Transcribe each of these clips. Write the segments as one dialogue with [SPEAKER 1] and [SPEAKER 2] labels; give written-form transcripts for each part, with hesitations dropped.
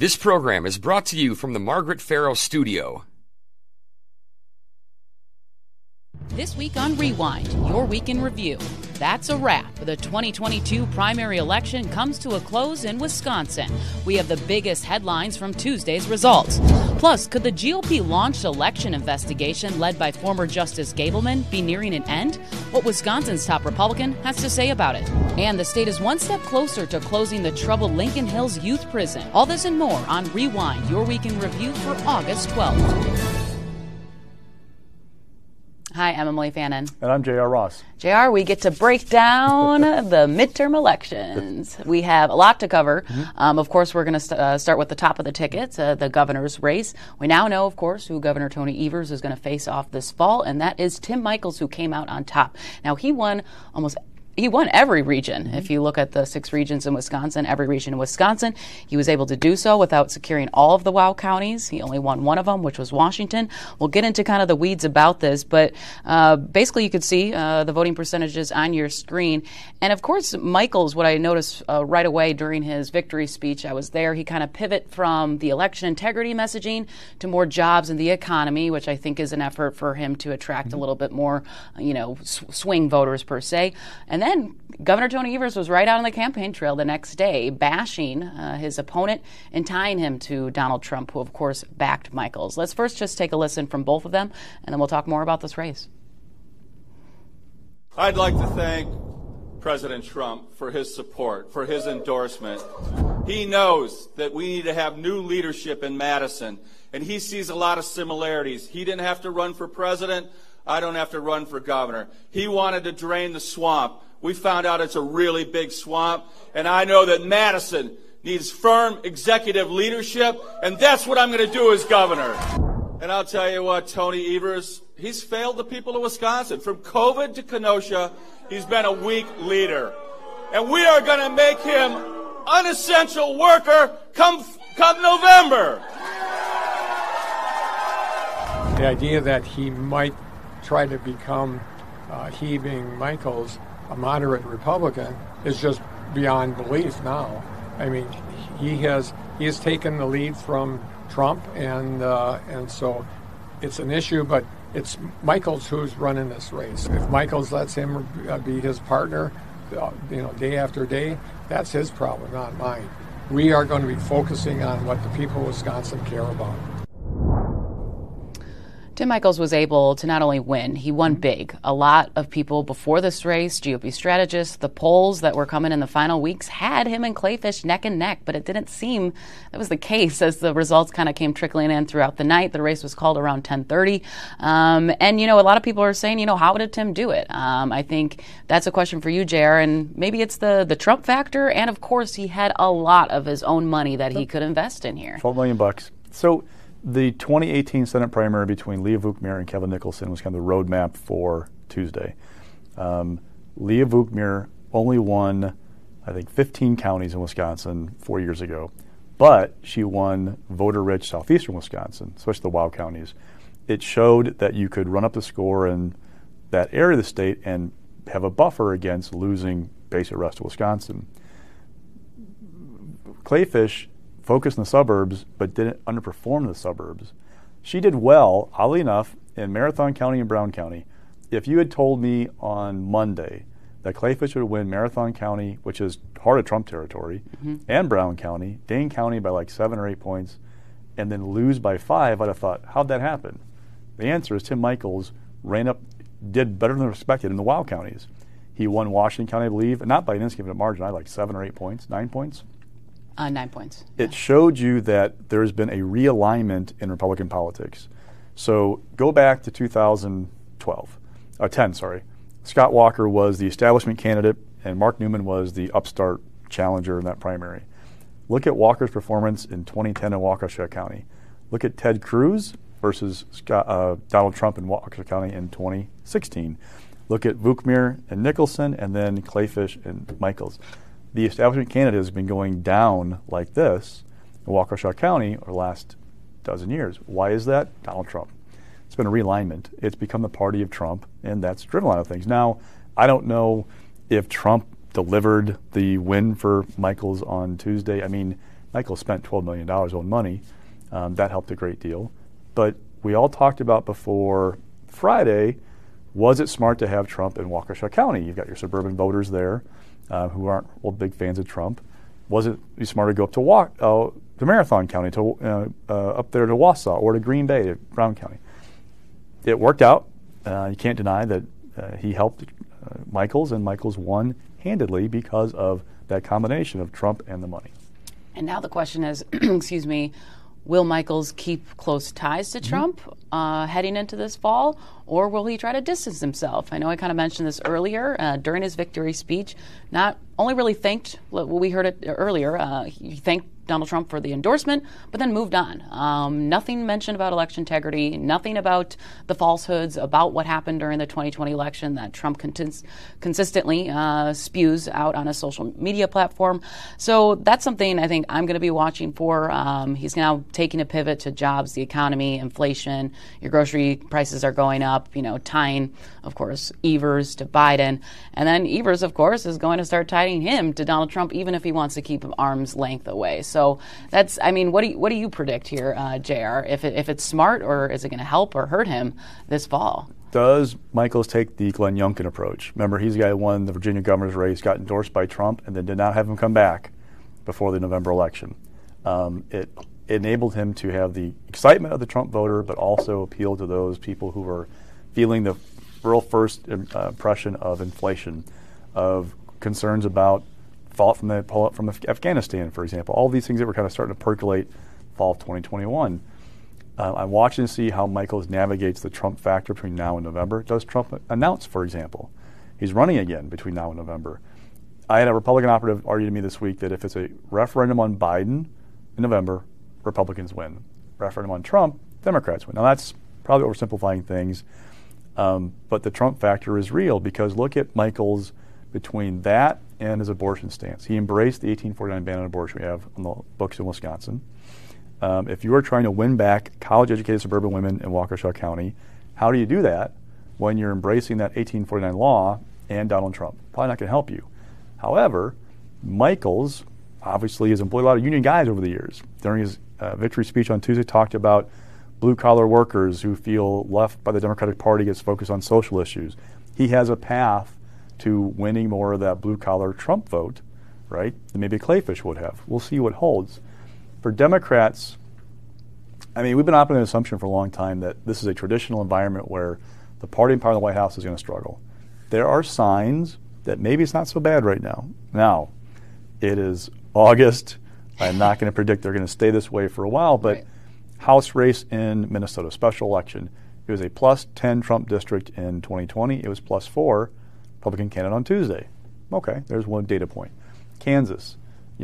[SPEAKER 1] This program is brought to you from the Margaret Farrow Studio.
[SPEAKER 2] This week on Rewind, your week in review. That's a wrap. The 2022 primary election comes to a close in Wisconsin. We have the biggest headlines from Tuesday's results. Plus, could the GOP-launched election investigation led by former Justice Gableman be nearing an end? What Wisconsin's top Republican has to say about it. And the state is one step closer to closing the troubled Lincoln Hills Youth Prison. All this and more on Rewind, your week in review for August 12th. Hi, I'm Emily Fannin.
[SPEAKER 3] And I'm J.R. Ross.
[SPEAKER 2] J.R., we get to break down the midterm elections. We have a lot to cover. Of course, we're going to start with the top of the ticket, the governor's race. We now know, of course, who Governor Tony Evers is going to face off this fall, and that is Tim Michels, who came out on top. Now, he won every region. If you look at the 6 regions in Wisconsin, every region in Wisconsin, he was able to do so without securing all of the WOW counties. He only won one of them, which was Washington. We'll get into kind of the weeds about this, but basically you could see the voting percentages on your screen. And of course, Michels, what I noticed right away during his victory speech, I was there, he kind of pivot from the election integrity messaging to more jobs in the economy, which I think is an effort for him to attract a little bit more, swing voters per se. And then Governor Tony Evers was right out on the campaign trail the next day, bashing his opponent and tying him to Donald Trump, who, of course, backed Michels. Let's first just take a listen from both of them, and then we'll talk more about this race.
[SPEAKER 4] I'd like to thank President Trump for his support, for his endorsement. He knows that we need to have new leadership in Madison, and he sees a lot of similarities. He didn't have to run for president. I don't have to run for governor. He wanted to drain the swamp. We found out it's a really big swamp, and I know that Madison needs firm executive leadership, and that's what I'm going to do as governor. And I'll tell you what, Tony Evers, he's failed the people of Wisconsin. From COVID to Kenosha, he's been a weak leader. And we are going to make him an essential worker come November.
[SPEAKER 5] The idea that he might try to become, he being Michels, a moderate Republican, is just beyond belief now. I mean, he has taken the lead from Trump, and so it's an issue, but it's Michels who's running this race. If Michels lets him be his partner, day after day, that's his problem, not mine. We are going to be focusing on what the people of Wisconsin care about.
[SPEAKER 2] Tim Michels was able to not only win, he won big. A lot of people before this race, GOP strategists, the polls that were coming in the final weeks had him and Kleefisch neck and neck, but it didn't seem that was the case as the results kind of came trickling in throughout the night. The race was called around 10:30. And, a lot of people are saying, how did Tim do it? I think that's a question for you, JR, and maybe it's the Trump factor. And, of course, he had a lot of his own money that he could invest in here.
[SPEAKER 3] $12 million. So the 2018 Senate primary between Leah Vukmir and Kevin Nicholson was kind of the roadmap for Tuesday. Leah Vukmir only won, I think, 15 counties in Wisconsin 4 years ago, but she won voter-rich southeastern Wisconsin, especially the WOW counties. It showed that you could run up the score in that area of the state and have a buffer against losing basic rest of Wisconsin. Kleefisch focused in the suburbs, but didn't underperform the suburbs. She did well, oddly enough, in Marathon County and Brown County. If you had told me on Monday that Kleefisch would win Marathon County, which is heart of Trump territory, and Brown County, Dane County by like 7 or 8 points, and then lose by 5, I'd have thought, how'd that happen? The answer is Tim Michels did better than expected in the WOW counties. He won Washington County, I believe, not by an insignificant margin, I like 7 or 8 points, 9 points.
[SPEAKER 2] 9 points.
[SPEAKER 3] It showed you that there's been a realignment in Republican politics. So go back to 10, sorry. Scott Walker was the establishment candidate, and Mark Newman was the upstart challenger in that primary. Look at Walker's performance in 2010 in Waukesha County. Look at Ted Cruz versus Donald Trump in Waukesha County in 2016. Look at Vukmir and Nicholson, and then Kleefisch and Michels. The establishment candidate has been going down like this in Waukesha County over the last dozen years. Why is that? Donald Trump. It's been a realignment. It's become the party of Trump, and that's driven a lot of things. Now, I don't know if Trump delivered the win for Michels on Tuesday. I mean, Michael spent $12 million own money. That helped a great deal. But we all talked about before Friday, was it smart to have Trump in Waukesha County? You've got your suburban voters there who aren't big fans of Trump. Was it smart to go up to Marathon County, to up there to Wausau, or to Green Bay, to Brown County? It worked out. You can't deny that he helped Michaels, and Michaels won handedly because of that combination of Trump and the money.
[SPEAKER 2] And now the question is, excuse me, will Michaels keep close ties to Trump heading into this fall, or will he try to distance himself? I know I kind of mentioned this earlier during his victory speech. Not only really thanked, we heard it earlier, he thanked Donald Trump for the endorsement, but then moved on. Nothing mentioned about election integrity, nothing about the falsehoods about what happened during the 2020 election that Trump consistently spews out on a social media platform. So that's something I think I'm going to be watching for. He's now taking a pivot to jobs, the economy, inflation. Your grocery prices are going up, tying, of course, Evers to Biden. And then Evers, of course, is going to start tying him to Donald Trump, even if he wants to keep him arm's length away. So that's, what do you predict here, JR? If it's smart, or is it going to help or hurt him this fall?
[SPEAKER 3] Does Michaels take the Glenn Youngkin approach? Remember, he's the guy who won the Virginia governor's race, got endorsed by Trump, and then did not have him come back before the November election. It enabled him to have the excitement of the Trump voter, but also appeal to those people who were feeling the real first impression of inflation, of concerns about fallout from Afghanistan, for example. All these things that were kind of starting to percolate fall of 2021. I'm watching to see how Michaels navigates the Trump factor between now and November. Does Trump announce, for example, he's running again between now and November? I had a Republican operative argue to me this week that if it's a referendum on Biden in November, Republicans win. Referendum on Trump, Democrats win. Now that's probably oversimplifying things, but the Trump factor is real, because look at Michaels between that and his abortion stance. He embraced the 1849 ban on abortion we have on the books in Wisconsin. If you are trying to win back college-educated suburban women in Waukesha County, how do you do that when you're embracing that 1849 law and Donald Trump? Probably not going to help you. However, Michaels obviously has employed a lot of union guys over the years. During his victory speech on Tuesday, talked about blue-collar workers who feel left by the Democratic Party, gets focused on social issues. He has a path to winning more of that blue-collar Trump vote, right, than maybe Clayfish would have. We'll see what holds. For Democrats, we've been operating an assumption for a long time that this is a traditional environment where the party in power in the White House is going to struggle. There are signs that maybe it's not so bad right now. Now, it is August. I'm not going to predict they're going to stay this way for a while, but right. House race in Minnesota, special election, it was a plus 10 Trump district in 2020. It was plus 4 Republican candidate on Tuesday. Okay, there's one data point. Kansas,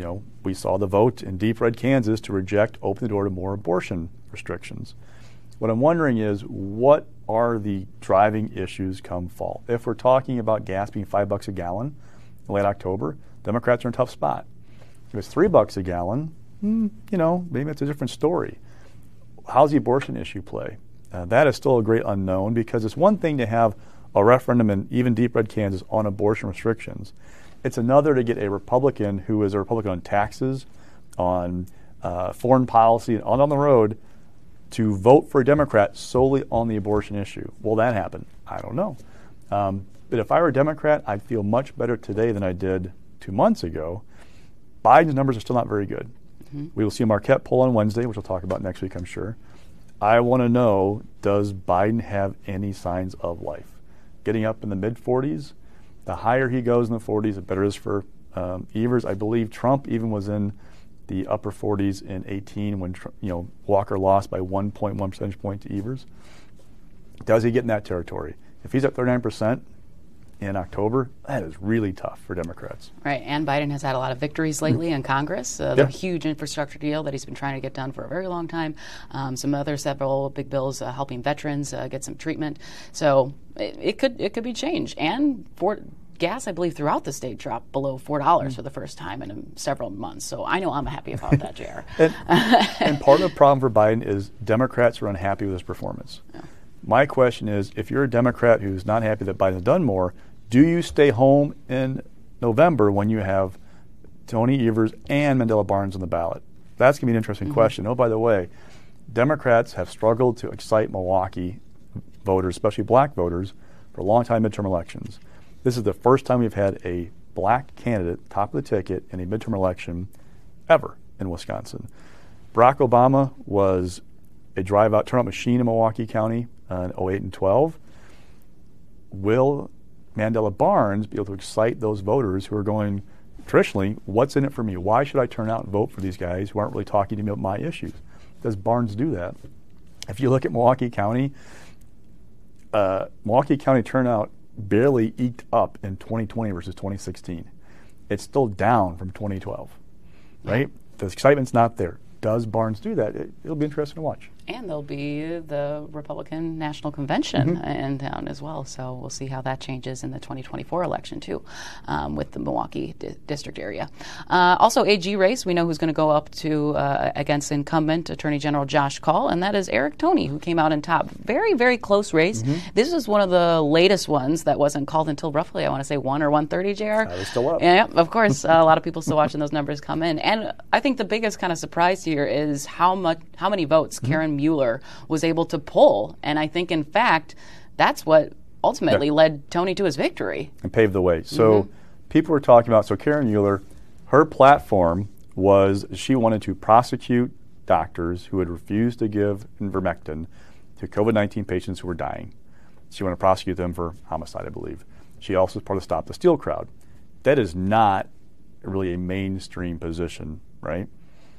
[SPEAKER 3] we saw the vote in deep red Kansas to open the door to more abortion restrictions. What I'm wondering is, what are the driving issues come fall? If we're talking about gas being $5 a gallon in late October, Democrats are in a tough spot. If it's $3 a gallon, maybe it's a different story. How's the abortion issue play? That is still a great unknown, because it's one thing to have a referendum in even deep red Kansas on abortion restrictions. It's another to get a Republican who is a Republican on taxes, on foreign policy, and on the road to vote for a Democrat solely on the abortion issue. Will that happen? I don't know. But if I were a Democrat, I'd feel much better today than I did 2 months ago. Biden's numbers are still not very good. Mm-hmm. We will see a Marquette poll on Wednesday, which we'll talk about next week, I'm sure. I want to know, does Biden have any signs of life? Getting up in the mid-40s, the higher he goes in the 40s, the better it is for Evers. I believe Trump even was in the upper 40s in 18 when Walker lost by 1.1 percentage point to Evers. Does he get in that territory? If he's at 39% in October, that is really tough for Democrats.
[SPEAKER 2] Right, and Biden has had a lot of victories lately in Congress. The huge infrastructure deal that he's been trying to get done for a very long time. Several big bills helping veterans get some treatment. So it could be changed. And for gas, I believe, throughout the state dropped below $4 for the first time in several months. So I know I'm happy about that, JR.
[SPEAKER 3] and part of the problem for Biden is Democrats are unhappy with his performance. Yeah. My question is, if you're a Democrat who's not happy that Biden has done more, do you stay home in November when you have Tony Evers and Mandela Barnes on the ballot? that's going to be an interesting question. Oh, by the way, Democrats have struggled to excite Milwaukee voters, especially black voters, for a long time midterm elections. This is the first time we've had a black candidate top of the ticket in a midterm election ever in Wisconsin. Barack Obama was a turnout machine in Milwaukee County in 08 and 12. Will Mandela Barnes be able to excite those voters who are going, traditionally, what's in it for me? Why should I turn out and vote for these guys who aren't really talking to me about my issues? Does Barnes do that? If you look at Milwaukee County turnout barely eked up in 2020 versus 2016. It's still down from 2012, right? The excitement's not there. Does Barnes do that? It'll be interesting to watch.
[SPEAKER 2] And there'll be the Republican National Convention in town as well. So we'll see how that changes in the 2024 election, too, with the Milwaukee district area. Also, AG race, we know who's going to go up to against incumbent Attorney General Josh Kaul, and that is Eric Toney, who came out in top. Very, very close race. This is one of the latest ones that wasn't called until roughly, I want to say, 1 or 1:30, JR.
[SPEAKER 3] It's still up.
[SPEAKER 2] Yeah, of course. A lot of people still watching those numbers come in. And I think the biggest kind of surprise here is how many votes Karen Mueller was able to pull. And I think, in fact, that's what ultimately led Toney to his victory.
[SPEAKER 3] And paved the way. So people were talking about, Karen Mueller, her platform was she wanted to prosecute doctors who had refused to give ivermectin to COVID-19 patients who were dying. She wanted to prosecute them for homicide, I believe. She also was part of Stop the Steal crowd. That is not really a mainstream position, right?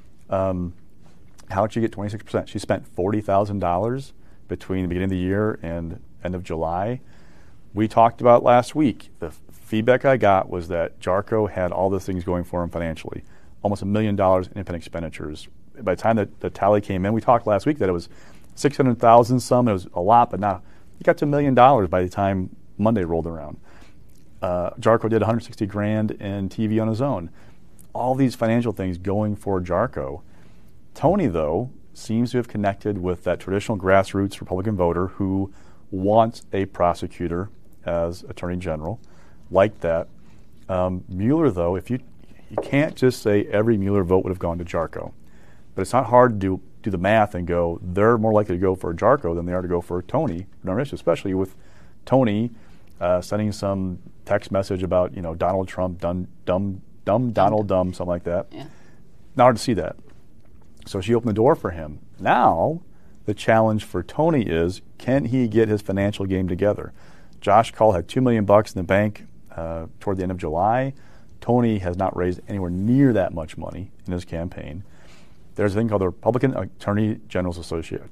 [SPEAKER 3] How did she get 26%? She spent $40,000 between the beginning of the year and end of July. We talked about last week. The feedback I got was that Jarko had all the things going for him financially, almost $1 million in independent expenditures. By the time that the tally came in, we talked last week that it was $600,000 some. It was a lot, but not. He got to $1 million by the time Monday rolled around. Jarko did $160,000 in TV on his own. All these financial things going for Jarko. Toney, though, seems to have connected with that traditional grassroots Republican voter who wants a prosecutor as Attorney General, like that. Mueller, though, if you can't just say every Mueller vote would have gone to Jarko, but it's not hard to do the math and go, they're more likely to go for Jarko than they are to go for Toney, especially with Toney sending some text message about, Donald Trump, dumb Donald, something like that.
[SPEAKER 2] Yeah.
[SPEAKER 3] Not hard to see that. So she opened the door for him. Now, the challenge for Toney is, can he get his financial game together? Josh Kaul had $2 million in the bank toward the end of July. Toney has not raised anywhere near that much money in his campaign. There's a thing called the Republican Attorneys General Association.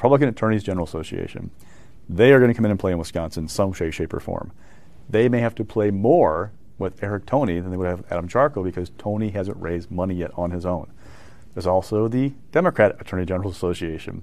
[SPEAKER 3] They are going to come in and play in Wisconsin in some shape, or form. They may have to play more with Eric Toney than they would have Adam Jarko because Toney hasn't raised money yet on his own. There's also the Democrat Attorneys General Association,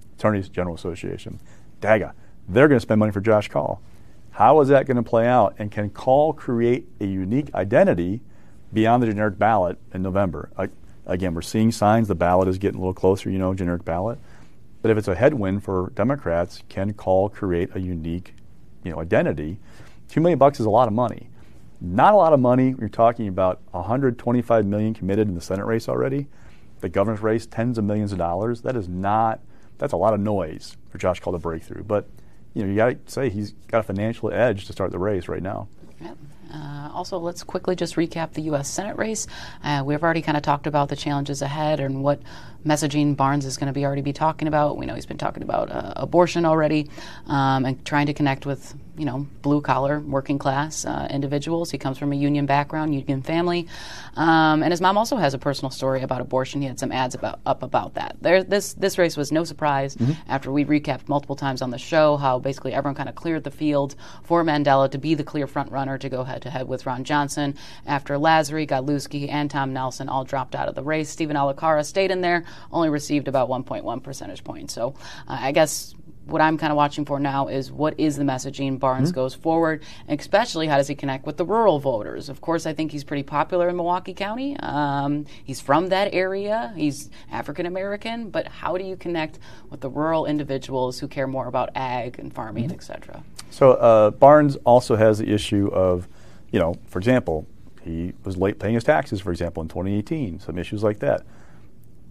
[SPEAKER 3] DAGA. They're going to spend money for Josh Kaul. How is that going to play out? And can Kaul create a unique identity beyond the generic ballot in November? Again, we're seeing signs the ballot is getting a little closer, generic ballot. But if it's a headwind for Democrats, can Kaul create a unique, identity? $2 million is a lot of money. Not a lot of money. You're talking about $125 million committed in the Senate race already. The governor's race, tens of millions of dollars. That's a lot of noise for Josh Kaul to break through. But, you got to say he's got a financial edge to start the race right now.
[SPEAKER 2] Yep. Also, let's quickly just recap the U.S. Senate race. We've already kind of talked about the challenges ahead and what messaging Barnes is going to already be talking about. We know he's been talking about abortion already and trying to connect with, blue-collar, working-class individuals. He comes from a union background, union family. And his mom also has a personal story about abortion. He had some ads up about that. This race was no surprise after we recapped multiple times on the show how basically everyone kind of cleared the field for Mandela to be the clear front runner to go head-to-head with Ron Johnson after Lasry, Godlewski, and Tom Nelson all dropped out of the race. Stephen Alikara stayed in there, only received about 1.1 percentage points. So I guess what I'm kind of watching for now is what is the messaging Barnes goes forward, and especially how does he connect with the rural voters. Of course, I think he's pretty popular in Milwaukee County. He's from that area. He's African American, but how do you connect with the rural individuals who care more about ag and farming, et cetera?
[SPEAKER 3] So Barnes also has the issue of, for example, he was late paying his taxes, for example, in 2018, some issues like that.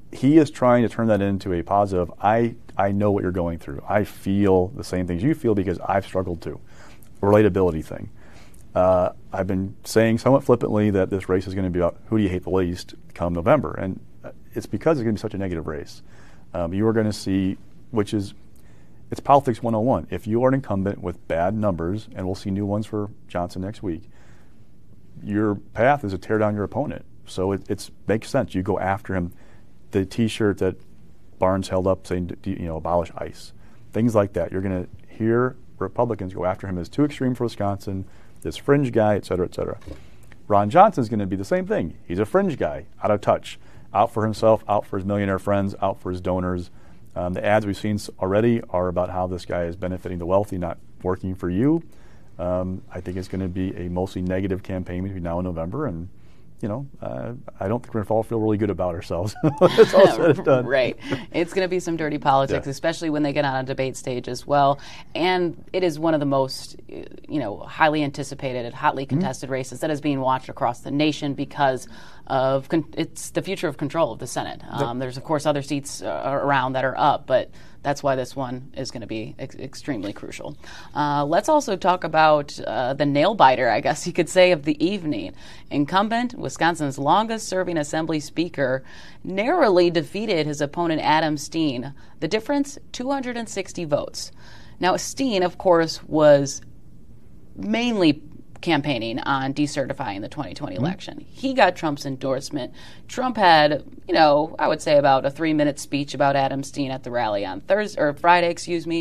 [SPEAKER 3] he is trying to turn that into a positive. I know what you're going through. I feel the same things you feel because I've struggled too. Relatability thing. I've been saying somewhat flippantly that this race is going to be about who do you hate the least come November, and it's because it's going to be such a negative race. You are going to see, it's politics 101. If you are an incumbent with bad numbers, and we'll see new ones for Johnson next week, your path is to tear down your opponent. So it makes sense. You go after him. The T-shirt that Barnes held up saying, abolish ICE, things like that. You're going to hear Republicans go after him as too extreme for Wisconsin, this fringe guy, et cetera, et cetera. Ron Johnson's going to be the same thing. He's a fringe guy, out of touch, out for himself, out for his millionaire friends, out for his donors. The ads we've seen already are about how this guy is benefiting the wealthy, not working for you. I think it's going to be a mostly negative campaign between now and November, and I don't think we're going to all feel really good about ourselves. It's all said and done.
[SPEAKER 2] Right. It's going to be some dirty politics, especially when they get on a debate stage as well. And it is one of the most, highly anticipated, hotly contested races that is being watched across the nation because of it's the future of control of the Senate. There's, of course, other seats around that are up, but that's why this one is going to be extremely crucial. Let's also talk about the nail-biter, I guess you could say, of the evening. Incumbent, Wisconsin's longest-serving Assembly Speaker, narrowly defeated his opponent Adam Steen. The difference, 260 votes. Now, Steen, of course, was mainly campaigning on decertifying the 2020 election. He got Trump's endorsement. Trump had, I would say about a 3-minute speech about Adam Steen at the rally on Friday.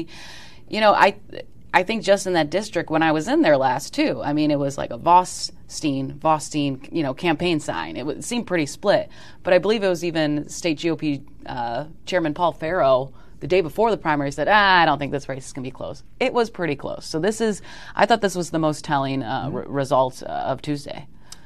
[SPEAKER 2] I think just in that district when I was in there last too, it was like a Voss Steen, campaign sign. It seemed pretty split, but I believe it was even State GOP Chairman Paul Farrow the day before the primary said, I don't think this race is going to be close. It was pretty close. So I thought this was the most telling result of Tuesday.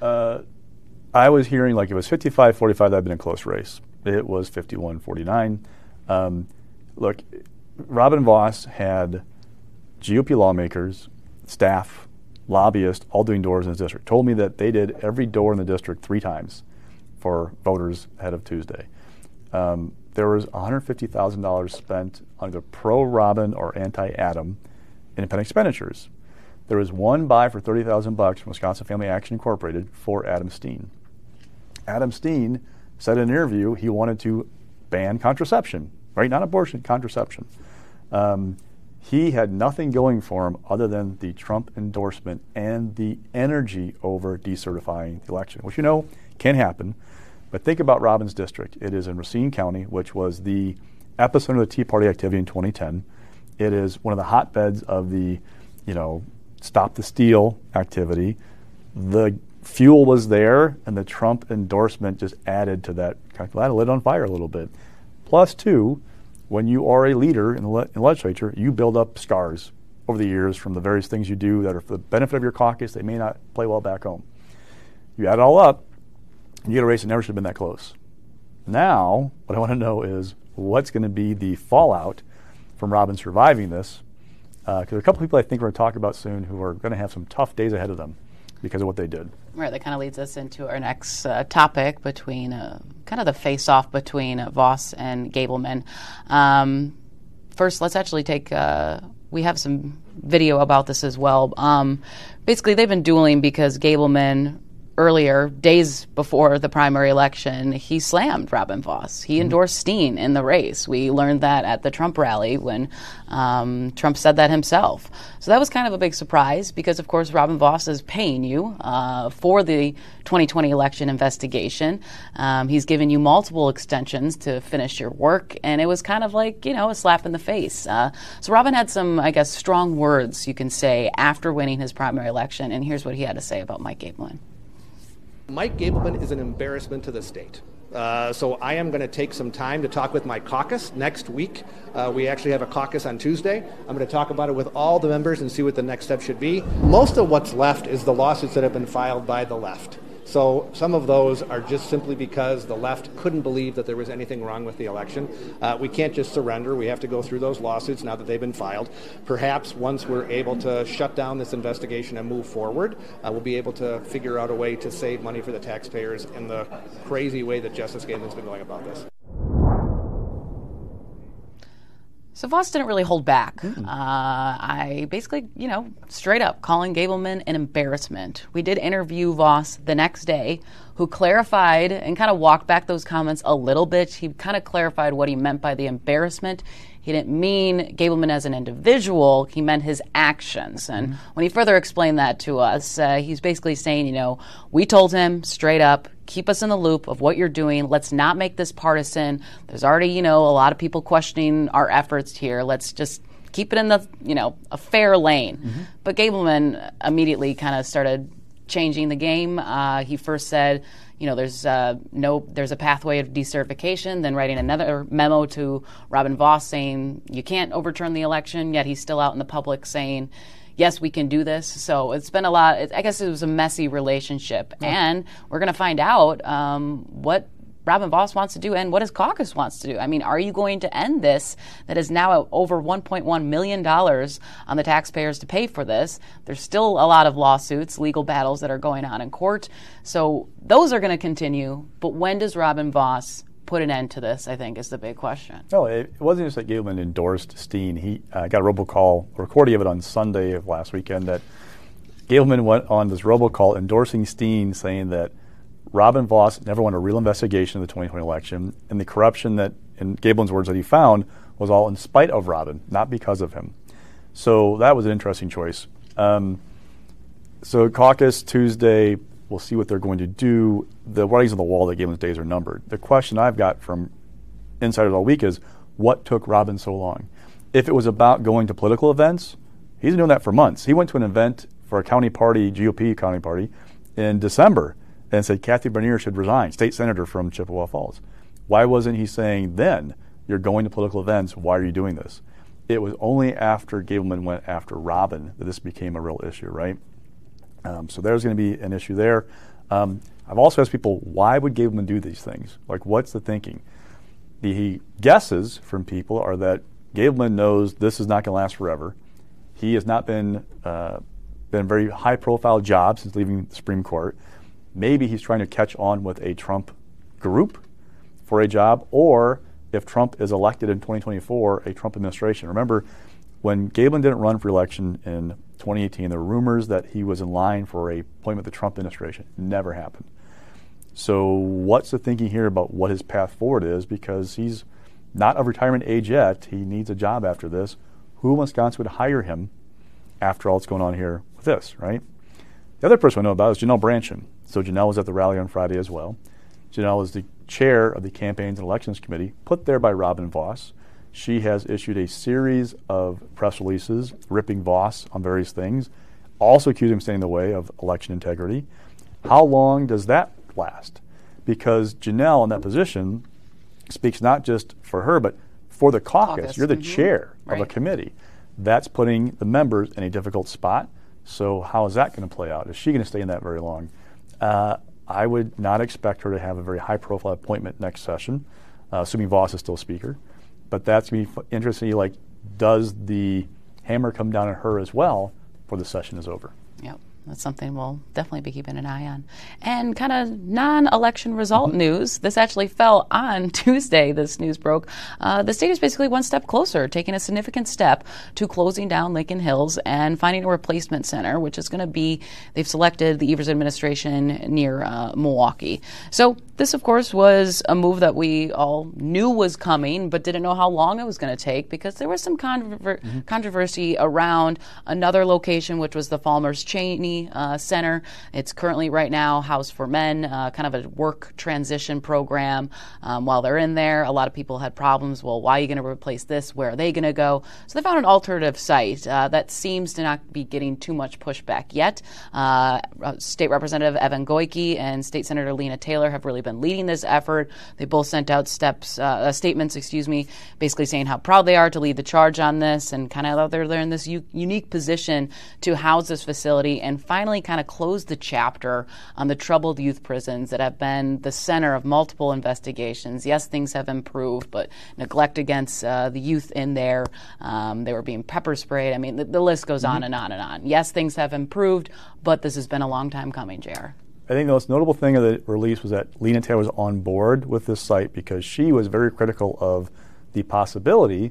[SPEAKER 3] I was hearing like it was 55-45 that had been a close race. It was 51-49. Look, Robin Voss had GOP lawmakers, staff, lobbyists, all doing doors in his district. Told me that they did every door in the district 3 times for voters ahead of Tuesday. There was $150,000 spent on either pro-Robin or anti-Adam independent expenditures. There was one buy for $30,000 from Wisconsin Family Action Incorporated for Adam Steen. Adam Steen said in an interview he wanted to ban contraception, right? Not abortion, contraception. He had nothing going for him other than the Trump endorsement and the energy over decertifying the election, which can happen. But think about Robin's district. It is in Racine County, which was the epicenter of the Tea Party activity in 2010. It is one of the hotbeds of the, Stop the Steal activity. The fuel was there, and the Trump endorsement just added to that, lit on fire a little bit. Plus, too, when you are a leader in the legislature, you build up scars over the years from the various things you do that are for the benefit of your caucus. They may not play well back home. You add it all up, and you get a race that never should have been that close. Now, what I want to know is what's going to be the fallout from Robin surviving this, because there are a couple people I think we're going to talk about soon who are going to have some tough days ahead of them because of what they did.
[SPEAKER 2] Right, that kind of leads us into our next topic between kind of the face-off between Voss and Gableman. First, let's actually take, we have some video about this as well. Basically, they've been dueling because Gableman, earlier, days before the primary election, he slammed Robin Voss. He endorsed Steen in the race. We learned that at the Trump rally when Trump said that himself. So that was kind of a big surprise because, of course, Robin Voss is paying you for the 2020 election investigation. He's given you multiple extensions to finish your work, and it was kind of like, a slap in the face. So Robin had some, I guess, strong words, you can say, after winning his primary election, and here's what he had to say about Mike Gableman.
[SPEAKER 6] Mike Gableman is an embarrassment to the state. So I am going to take some time to talk with my caucus next week. We actually have a caucus on Tuesday. I'm going to talk about it with all the members and see what the next step should be. Most of what's left is the lawsuits that have been filed by the left. So some of those are just simply because the left couldn't believe that there was anything wrong with the election. We can't just surrender. We have to go through those lawsuits now that they've been filed. Perhaps once we're able to shut down this investigation and move forward, we'll be able to figure out a way to save money for the taxpayers in the crazy way that Justice Gableman's been going about this.
[SPEAKER 2] So Voss didn't really hold back. I basically, straight up calling Gableman an embarrassment. We did interview Voss the next day, who clarified and kind of walked back those comments a little bit. He kind of clarified what he meant by the embarrassment. He didn't mean Gableman as an individual. He meant his actions. And when he further explained that to us, he's basically saying, we told him straight up, keep us in the loop of what you're doing. Let's not make this partisan. There's already, a lot of people questioning our efforts here. Let's just keep it in the, a fair lane. But Gableman immediately kind of started changing the game. He first said, there's a pathway of decertification, then writing another memo to Robin Voss saying you can't overturn the election, yet he's still out in the public saying, yes, we can do this. So it's been a lot. I guess it was a messy relationship. And we're going to find out what Robin Voss wants to do and what his caucus wants to do. I mean, are you going to end this that is now over $1.1 million on the taxpayers to pay for this? There's still a lot of lawsuits, legal battles that are going on in court. So those are going to continue. But when does Robin Voss put an end to this, I think, is the big question.
[SPEAKER 3] No, it wasn't just that Gableman endorsed Steen. He got a robocall, a recording of it on Sunday of last weekend, that Gableman went on this robocall endorsing Steen, saying that Robin Voss never won a real investigation of the 2020 election, and the corruption that, in Gableman's words, that he found was all in spite of Robin, not because of him. So that was an interesting choice. So caucus Tuesday, we'll see what they're going to do. The writings on the wall that Gableman's days are numbered. The question I've got from insiders all week is, what took Robin so long? If it was about going to political events, he's been doing that for months. He went to an event for a county party, GOP county party, in December, and said Kathy Bernier should resign, state senator from Chippewa Falls. Why wasn't he saying then, you're going to political events, why are you doing this? It was only after Gableman went after Robin that this became a real issue, right? So there's going to be an issue there. I've also asked people, why would Gableman do these things? Like, what's the thinking? The guesses from people are that Gableman knows this is not going to last forever. He has not been a very high-profile job since leaving the Supreme Court. Maybe he's trying to catch on with a Trump group for a job, or if Trump is elected in 2024, a Trump administration. Remember, when Gableman didn't run for election in 2018, there were rumors that he was in line for a appointment with the Trump administration. Never happened. So what's the thinking here about what his path forward is? Because he's not of retirement age yet. He needs a job after this. Who in Wisconsin would hire him after all that's going on here with this, right? The other person I know about is Janelle Brandtjen. So Janelle was at the rally on Friday as well. Janelle is the chair of the Campaigns and Elections Committee, put there by Robin Voss. She has issued a series of press releases ripping Voss on various things, also accusing him of standing in the way of election integrity. How long does that last? Because Janelle in that position speaks not just for her, but for the caucus. You're the chair of a committee. That's putting the members in a difficult spot. So how is that going to play out? Is she going to stay in that very long? I would not expect her to have a very high-profile appointment next session, assuming Voss is still Speaker. But that's going to be interesting. Like, does the hammer come down on her as well before the session is over?
[SPEAKER 2] Yep. That's something we'll definitely be keeping an eye on. And kind of non-election result news. This actually fell on Tuesday, this news broke. The state is basically one step closer, taking a significant step to closing down Lincoln Hills and finding a replacement center, which is going to be, they've selected the Evers administration near Milwaukee. So this, of course, was a move that we all knew was coming, but didn't know how long it was going to take because there was some controversy around another location, which was the Falmers Cheney Center. It's currently right now House for Men, kind of a work transition program. While they're in there, a lot of people had problems. Well, why are you going to replace this? Where are they going to go? So they found an alternative site that seems to not be getting too much pushback yet. State Representative Evan Goyke and State Senator Lena Taylor have really been leading this effort. They both sent out statements, basically saying how proud they are to lead the charge on this and kind of they're in this unique position to house this facility and finally kind of close the chapter on the troubled youth prisons that have been the center of multiple investigations. Yes, things have improved, but neglect against the youth in there, they were being pepper sprayed. I mean, the list goes on and on and on. Yes, things have improved, but this has been a long time coming, JR.
[SPEAKER 3] I think the most notable thing of the release was that Lena Taylor was on board with this site because she was very critical of the possibility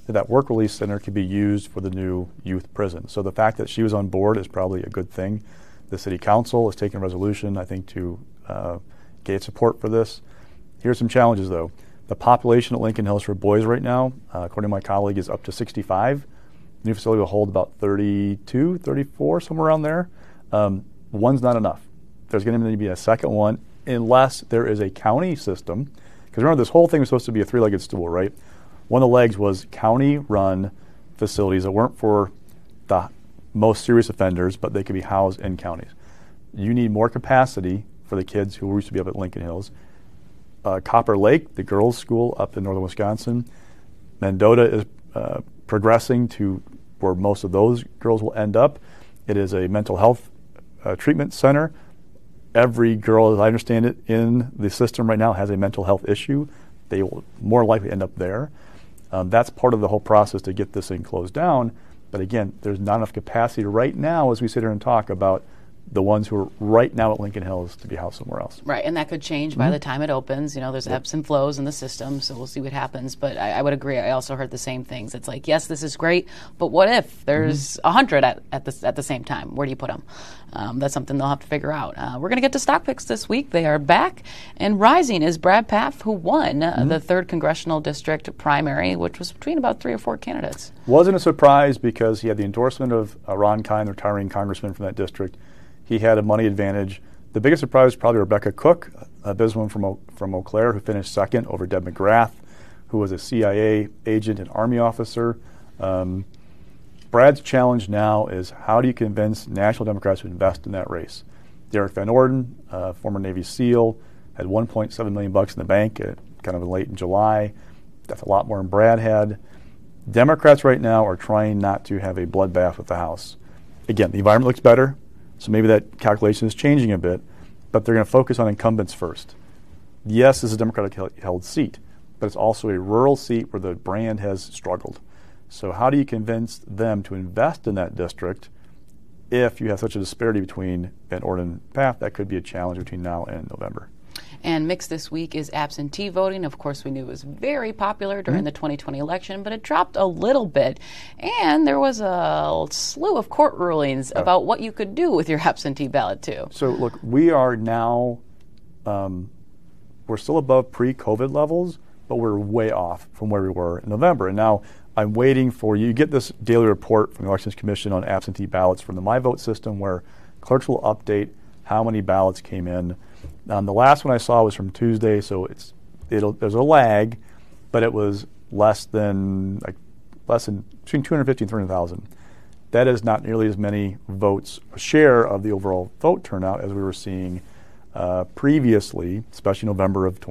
[SPEAKER 3] that work release center could be used for the new youth prison. So the fact that she was on board is probably a good thing. The city council has taken a resolution, I think, to get support for this. Here's some challenges, though. The population at Lincoln Hills for boys right now, according to my colleague, is up to 65. The new facility will hold about 32, 34, somewhere around there. One's not enough. There's going to need to be a second one unless there is a county system. Because remember, this whole thing was supposed to be a three-legged stool, right? One of the legs was county-run facilities that weren't for the most serious offenders, but they could be housed in counties. You need more capacity for the kids who used to be up at Lincoln Hills. Copper Lake, the girls' school up in northern Wisconsin. Mendota is progressing to where most of those girls will end up. It is a mental health treatment center. Every girl, as I understand it, in the system right now has a mental health issue. They will more likely end up there. That's part of the whole process to get this thing closed down. But again, there's not enough capacity right now as we sit here and talk about the ones who are right now at Lincoln Hills to be housed somewhere else.
[SPEAKER 2] Right, and that could change by the time it opens. You know, there's ebbs and flows in the system, so we'll see what happens. But I would agree. I also heard the same things. It's like, yes, this is great, but what if there's 100 at the same time? Where do you put them? That's something they'll have to figure out. We're going to get to stock picks this week. They are back, and rising is Brad Pfaff, who won the 3rd Congressional District primary, which was between about 3 or 4 candidates.
[SPEAKER 3] Wasn't a surprise because he had the endorsement of Ron Kind, the retiring congressman from that district. He had a money advantage. The biggest surprise was probably Rebecca Cook, a businesswoman from Eau Claire, who finished second over Deb McGrath, who was a CIA agent and Army officer. Brad's challenge now is how do you convince National Democrats to invest in that race? Derek Van Orden, former Navy SEAL, had $1.7 million in the bank kind of late in July. That's a lot more than Brad had. Democrats right now are trying not to have a bloodbath with the House. Again, the environment looks better. So maybe that calculation is changing a bit, but they're going to focus on incumbents first. Yes, this is a Democratic-held seat, but it's also a rural seat where the brand has struggled. So how do you convince them to invest in that district if you have such a disparity between Van Orden and Pfaff? That could be a challenge between now and November.
[SPEAKER 2] And mixed this week is absentee voting. Of course, we knew it was very popular during the 2020 election, but it dropped a little bit. And there was a slew of court rulings about what you could do with your absentee ballot, too.
[SPEAKER 3] So, look, we are now, we're still above pre-COVID levels, but we're way off from where we were in November. And now I'm waiting for you. You get this daily report from the Elections Commission on absentee ballots from the MyVote system where clerks will update how many ballots came in. The last one I saw was from Tuesday, so there's a lag, but it was less than between 250 and 300,000. That is not nearly as many votes, a share of the overall vote turnout as we were seeing previously, especially November of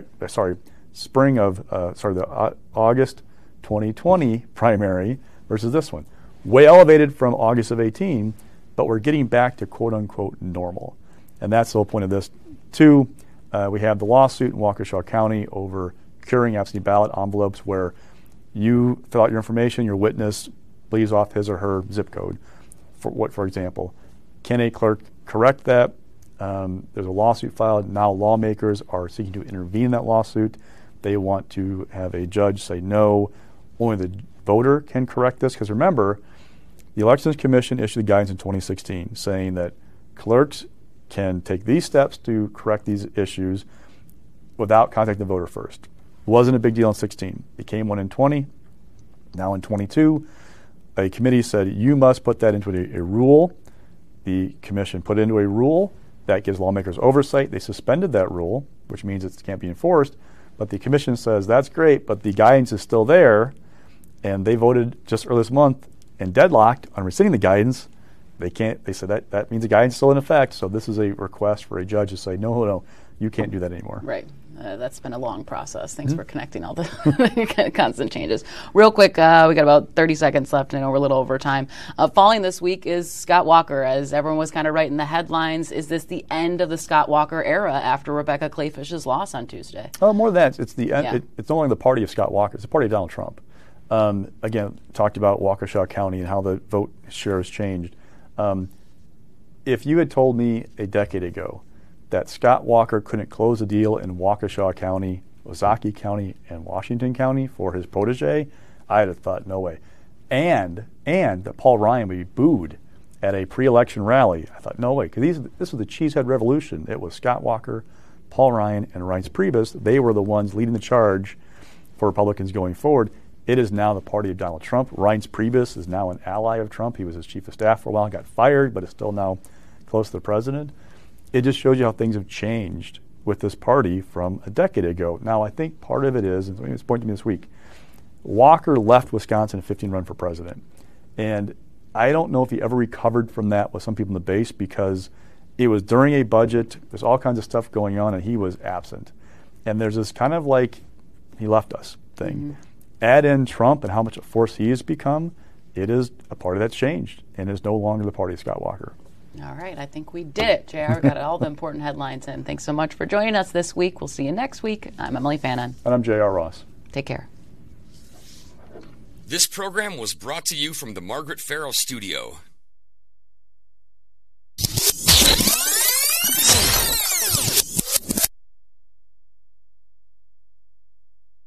[SPEAKER 3] August 2020 primary versus this one. Way elevated from August of 18, but we're getting back to quote unquote normal. And that's the whole point of this. 2, we have the lawsuit in Waukesha County over curing absentee ballot envelopes where you fill out your information, your witness leaves off his or her zip code. For example, can a clerk correct that? There's a lawsuit filed. Now lawmakers are seeking to intervene in that lawsuit. They want to have a judge say no, only the voter can correct this. Because remember, the Elections Commission issued guidance in 2016 saying that clerks can take these steps to correct these issues without contacting the voter first. Wasn't a big deal in 16. Became one in 20. Now in 22, a committee said you must put that into a rule. The commission put it into a rule that gives lawmakers oversight. They suspended that rule, which means it can't be enforced. But the commission says that's great, but the guidance is still there. And they voted just earlier this month and deadlocked on rescinding the guidance. They said that means the guidance is still in effect. So this is a request for a judge to say, no, you can't do that anymore.
[SPEAKER 2] Right. That's been a long process. Thanks for connecting all the constant changes. Real quick, we got about 30 seconds left. I know we're a little over time. Falling this week is Scott Walker, as everyone was kind of writing the headlines. Is this the end of the Scott Walker era after Rebecca Clayfish's loss on Tuesday?
[SPEAKER 3] Oh, more than that. It's the end. Yeah. It's no longer the party of Scott Walker. It's the party of Donald Trump. Again, talked about Waukesha County and how the vote share has changed. If you had told me a decade ago that Scott Walker couldn't close a deal in Waukesha County, Ozaukee County, and Washington County for his protege, I'd have thought, no way. And that Paul Ryan would be booed at a pre-election rally. I thought, no way, because this was the Cheesehead Revolution. It was Scott Walker, Paul Ryan, and Reince Priebus. They were the ones leading the charge for Republicans going forward. It is now the party of Donald Trump. Reince Priebus is now an ally of Trump. He was his chief of staff for a while, got fired, but is still now close to the president. It just shows you how things have changed with this party from a decade ago. Now, I think part of it is, and it's pointing to me this week, Walker left Wisconsin in 15 run for president. And I don't know if he ever recovered from that with some people in the base, because it was during a budget, there's all kinds of stuff going on, and he was absent. And there's this kind of like, he left us thing. Mm-hmm. Add in Trump and how much a force he has become, it is a party that's changed and is no longer the party of Scott Walker.
[SPEAKER 2] All right, I think we did it, JR. Got all the important headlines in. Thanks so much for joining us this week. We'll see you next week. I'm Emily Fannon.
[SPEAKER 3] And I'm JR Ross.
[SPEAKER 2] Take care.
[SPEAKER 1] This program was brought to you from the Margaret Farrow Studio.